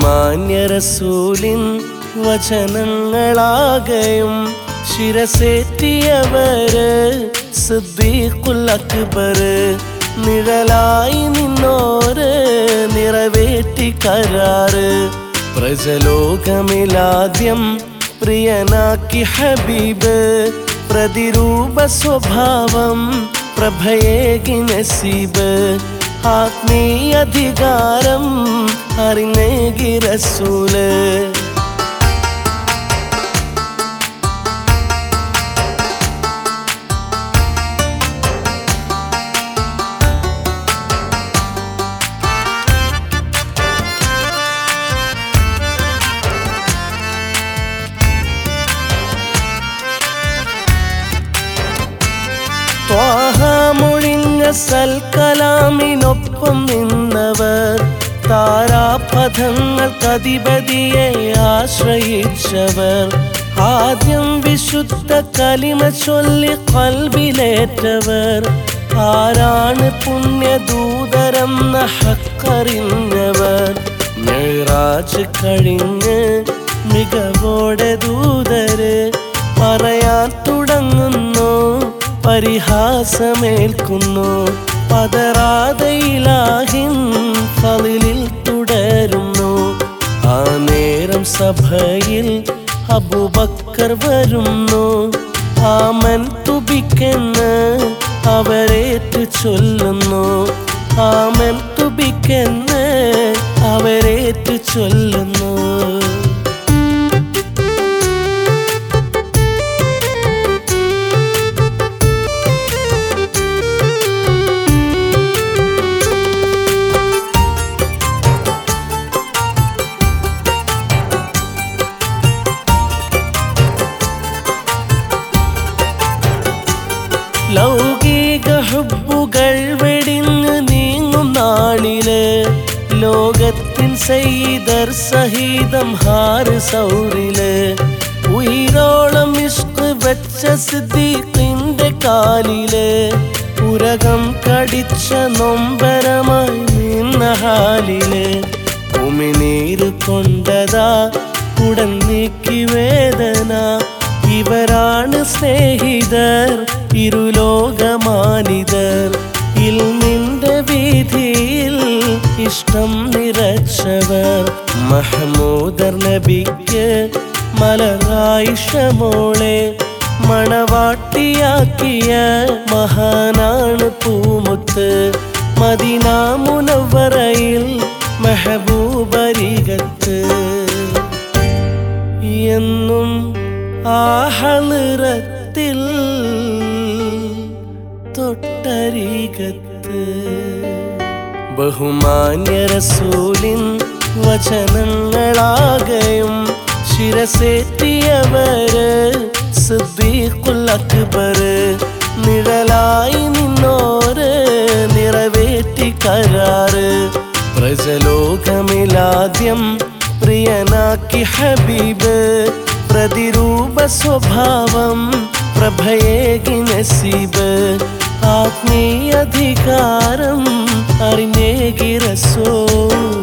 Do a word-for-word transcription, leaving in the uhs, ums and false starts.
ബഹുമാന്യ റസൂലിൻ വചനങ്ങളാകയും ശിരസേറ്റിയവര് സിദ്ദീഖുൽ അക്ബർ. നിഴലായി നിന്നോര് നിറവേറ്റി കരാറ്. പ്രജലോകമിലാദ്യം പ്രിയനാക്കി ഹബീബ്. പ്രതിരൂപ സ്വഭാവം പ്രഭയേകി നസീബ്. ആത്മീയധികാരം അറിഞ്ഞേകി റസൂല്. ത്വാഹാമൊഴിഞ്ഞ സൽക്കലാമിനൊപ്പം നിന്നവർ. താരാപഥങ്ങൾക്കധിപതിയെ ആശ്രയിച്ചവർ. ആദ്യം വിശുദ്ധ കലിമ ചൊല്ലി ഖൽബിലേറ്റവർ. ആരാണ് പുണ്യദൂതരെന്ന ഹക്കറിഞ്ഞവർ. മിഅ്റാജ് കഴിഞ്ഞ് മികവോടെ ദൂതര് പറയാൻ തുടങ്ങുന്നു. പരിഹാസമേൽക്കുന്നു. പതറാതെ ഇലാഹിൻ ഫളിലിൽ തുടരുന്നു. ആ നേരം സഭയിൽ അബൂബക്കർ വരുന്നു. ആമൻതു ബിക്കെന്ന് അവരേറ്റു ചൊല്ലുന്നു. ആമൻതു ബിക്കെന്ന് അവരേറ്റു ചൊല്ലുന്നു. ലൗകിക ഹുബ്ബുകൾ വെടിഞ്ഞ് നീങ്ങും നാളില്. ലോകത്തിൻ സയ്യിദർ സഹിതം ഹാറ് സൗറില്. ഉയിരോളം ഇഷ്ക് വെച്ച സിദ്ദീഖിന്റെ കാലില്. ഉരകം കടിച്ച നൊമ്പരമായി നിന്ന ഹാലില്. ഉമിനീര് കൊണ്ടതാ ഉടൻ നീക്കി വേദന. ഇവരാണ് സ്നേഹിതർ ഇരുലോകമാനിതർ. ഇൽമിന്റെ വീതിയിൽ ഇഷ്ടം നിറച്ചവർ. മഹ്മൂദർ നബിക്ക് മലറായിഷമോളെ മണവാട്ടിയാക്കിയ മഹാനാണ് പൂമുത്ത്. മദീന മുനവ്വറയിൽ മെഹബൂബരികത്ത്. എന്നും ആ ഹളറത്തിൽ തൊട്ടരികത്ത്. ബഹുമാന്യ റസൂലിൻ വചനങ്ങളാകയും ശിരസേറ്റിയവര് സിദ്ദീഖുൽ അക്ബർ. നിഴലായി നിന്നോര് നിറവേറ്റി കരാറ്. പ്രജലോകമിലാദ്യം പ്രിയനാക്കി ഹബീബ്. പ്രതിരൂപ സ്വഭാവം പ്രഭയേകി നസീബ്. ആത്മീയധികാരം അറിഞ്ഞേകി റസൂൽ.